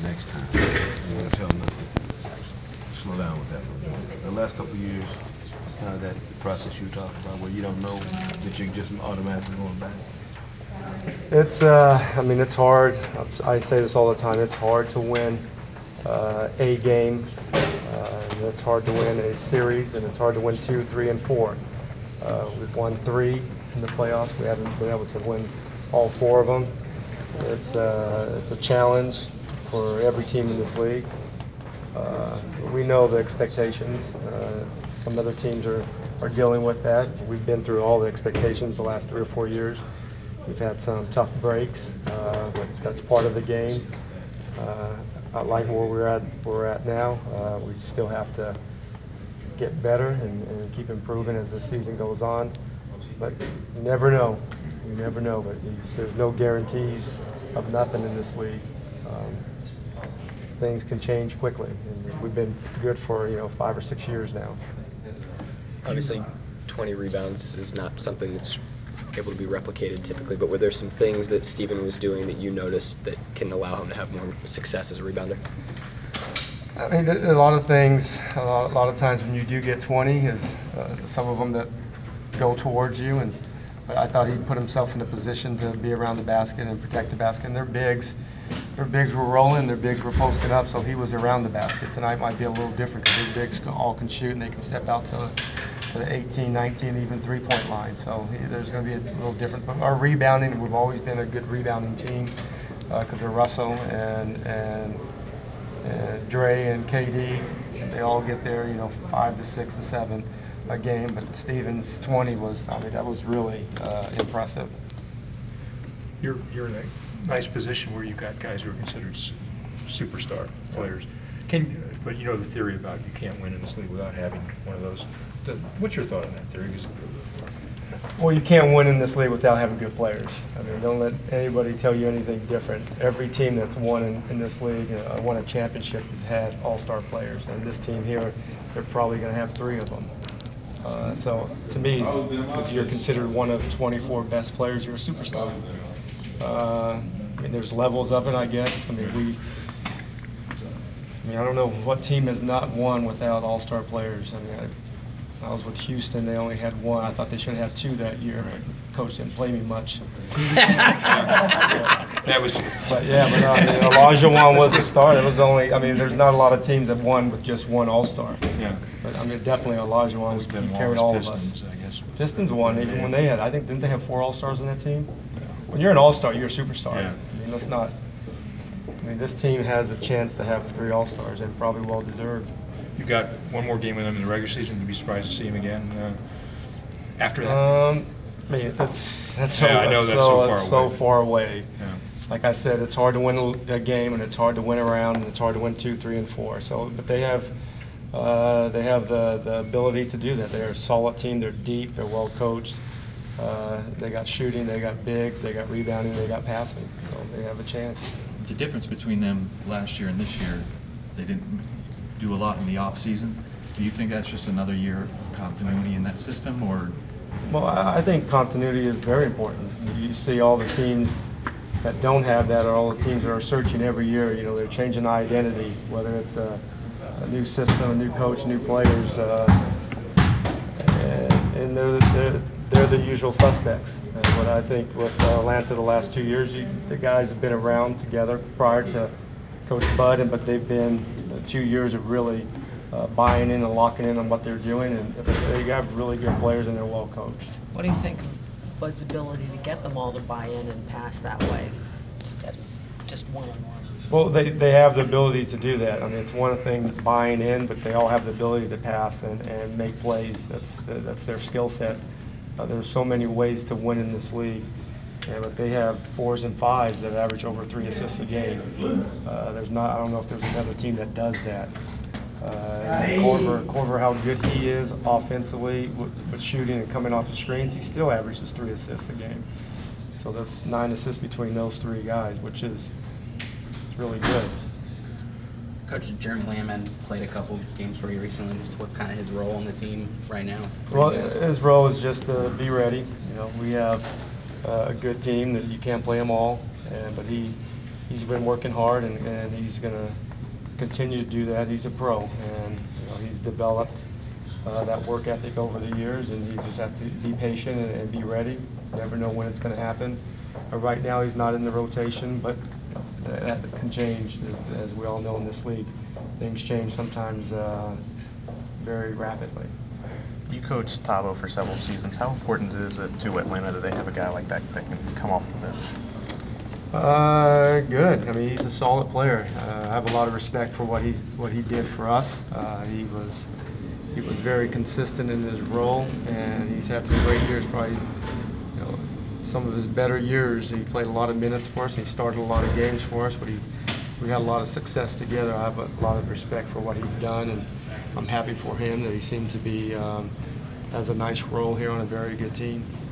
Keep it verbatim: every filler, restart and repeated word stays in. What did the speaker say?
next time. You want to tell them not to slow down with that a little bit. The last couple of years, kind of that process you were talking about, where you don't know that you're just automatically going back. It's, uh, I mean, it's hard. I say this all the time. It's hard to win uh, a game. Uh, it's hard to win a series, and it's hard to win two, three, and four. Uh, we've won three in the playoffs. We haven't been able to win all four of them. It's, uh, it's a challenge for every team in this league. Uh, we know the expectations. Uh, some other teams are, are dealing with that. We've been through all the expectations the last three or four years. We've had some tough breaks, uh, but that's part of the game. Uh, I like where we're at, where we're at now. Uh, we still have to get better and, and keep improving as the season goes on. But you never know. You never know. But you, there's no guarantees of nothing in this league. Um, things can change quickly, and we've been good for you know five or six years now. Obviously, twenty rebounds is not something that's able to be replicated typically, but were there some things that Steven was doing that you noticed that can allow him to have more success as a rebounder? I mean, a lot of things, a lot, a lot of times when you do get twenty, is uh, some of them that go towards you, and I thought he put himself in a position to be around the basket and protect the basket. And their bigs, their bigs were rolling, their bigs were posting up, so he was around the basket. Tonight might be a little different because their bigs all can shoot and they can step out to, to the eighteen, nineteen, even three-point line. So he, there's going to be a little different. But our rebounding, we've always been a good rebounding team because uh, of Russell and and and Dre and K D. They all get there, you know, five to six to seven a game. But Steven's twenty was, I mean, that was really uh, impressive. You're you're in a nice position where you've got guys who are considered superstar players. Can but you know the theory about you can't win in this league without having one of those. What's your thought on that theory? Well, you can't win in this league without having good players. I mean, don't let anybody tell you anything different. Every team that's won in, in this league, uh, won a championship, has had all-star players. And this team here, they're probably going to have three of them. Uh, so, to me, if you're considered one of twenty-four best players, you're a superstar. Uh, I mean, there's levels of it, I guess. I mean, we. I mean, I don't know what team has not won without all-star players. I mean, I, I was with Houston. They only had one. I thought they should have had two that year, but coach didn't play me much. That was. But yeah, but I mean, Olajuwon was the star. There was only. I mean, there's not a lot of teams that won with just one All-Star. Yeah. But I mean, definitely Olajuwon. He, he carried all Pistons, of us. I guess. Pistons won even when they had. I think didn't they have four All-Stars on that team? When you're an All-Star, you're a superstar. Yeah. I mean, let's not. I mean, this team has a chance to have three All-Stars and probably well deserved. You got one more game with them in the regular season. You'd be surprised to see him again uh, after that. Um, I mean, that's that's so, yeah, I know that's that's so, so far that's away. so far away. Yeah. Like I said, it's hard to win a game, and it's hard to win a round, and it's hard to win two, three, and four. So, but they have uh, they have the the ability to do that. They're a solid team. They're deep. They're well coached. Uh, they got shooting. They got bigs. They got rebounding. They got passing. So they have a chance. The difference between them last year and this year, they didn't do a lot in the off season. Do you think that's just another year of continuity in that system, or? Well, I think continuity is very important. You see all the teams that don't have that, or all the teams that are searching every year. You know, they're changing identity, whether it's a, a new system, a new coach, new players, uh, and, and they're, they're they're the usual suspects. And what I think with uh, Atlanta the last two years, you, the guys have been around together prior to Coach Bud, and but they've been uh, two years of really uh, buying in and locking in on what they're doing, and they have really good players and they're well coached. What do you think of Bud's ability to get them all to buy in and pass that way instead of just one-on-one? Well, they, they have the ability to do that. I mean, it's one thing buying in, but they all have the ability to pass and, and make plays. That's that's their skill set. Uh, there's so many ways to win in this league. Yeah, but they have fours and fives that average over three assists a game. Uh, there's not. I don't know if there's another team that does that. Uh, Korver, Korver, how good he is offensively with, with shooting and coming off the screens, he still averages three assists a game. So that's nine assists between those three guys, which is it's really good. Coach Jeremy Lamb played a couple games for you recently. What's kind of his role on the team right now? Well, his role is just to be ready. You know, we have uh, a good team that you can't play them all, and but he he's been working hard, and, and he's going to continue to do that. He's a pro, and you know, he's developed uh, that work ethic over the years, and he just has to be patient and, and be ready. You never know when it's going to happen. Uh, right now, he's not in the rotation, but you know, that can change, as, as we all know in this league. Things change sometimes uh, very rapidly. You coached Thabo for several seasons. How important is it to Atlanta that they have a guy like that that can come off the bench? Uh, good. I mean, he's a solid player. Uh, I have a lot of respect for what he's what he did for us. Uh, he was he was very consistent in his role, and he's had some great years. Probably, you know, some of his better years. He played a lot of minutes for us. He started a lot of games for us, but he we had a lot of success together. I have a lot of respect for what he's done, and I'm happy for him that he seems to be um, has a nice role here on a very good team.